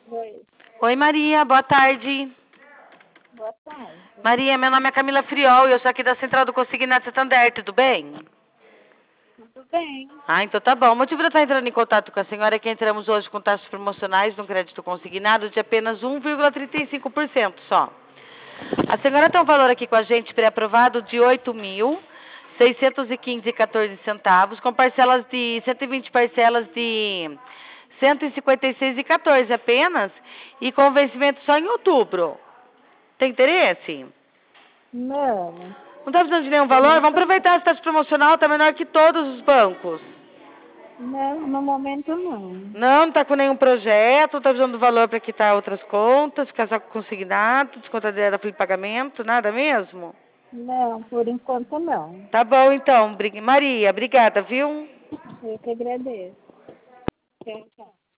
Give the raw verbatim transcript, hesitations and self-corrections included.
Oi. Oi, Maria, boa tarde. Boa tarde. Maria, meu nome é Camila Friol e eu sou aqui da Central do Consignado Santander, tudo bem? Tudo bem? Ah, então tá bom. O motivo de eu estar entrando em contato com a senhora é que entramos hoje com taxas promocionais de um crédito consignado de apenas um vírgula trinta e cinco por cento só. A senhora tem um valor aqui com a gente pré-aprovado de oito mil seiscentos e quinze e quatorze centavos, com parcelas de cento e vinte parcelas de cento e cinquenta e seis e quatorze apenas, e com vencimento só em outubro. Tem interesse? Não. Não está precisando de nenhum Por valor? Vamos enquanto, aproveitar essa taxa promocional, está menor que todos os bancos. não, no momento não. Não, não está com nenhum projeto, não está precisando do valor para quitar outras contas, ficar só com consignado, descontar direto da folha de pagamento, nada mesmo? Não, por enquanto não. Tá bom, então. Maria, obrigada, viu? Eu que agradeço. Tchau, tchau.